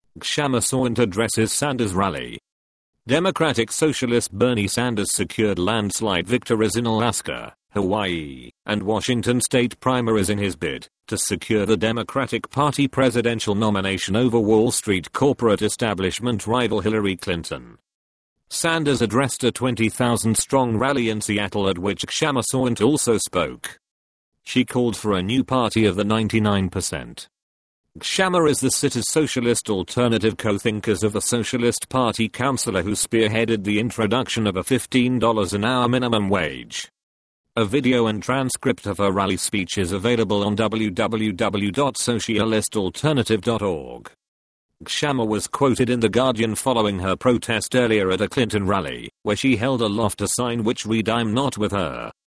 Kshama Sawant addresses Sanders rally. Democratic Socialist Bernie Sanders secured landslide victories in Alaska, Hawaii, and Washington state primaries in his bid to secure the Democratic Party presidential nomination over Wall Street corporate establishment rival Hillary Clinton. Sanders addressed a 20,000-strong rally in Seattle at which Kshama Sawant also spoke. She called for a new party of the 99%. Kshama is the city's socialist alternative co-thinkers of the Socialist Party councillor who spearheaded the introduction of a $15 an hour minimum wage. A video and transcript of her rally speech is available on www.socialistalternative.org. Kshama was quoted in The Guardian following her protest earlier at a Clinton rally, where she held aloft a sign which read "I'm not with her."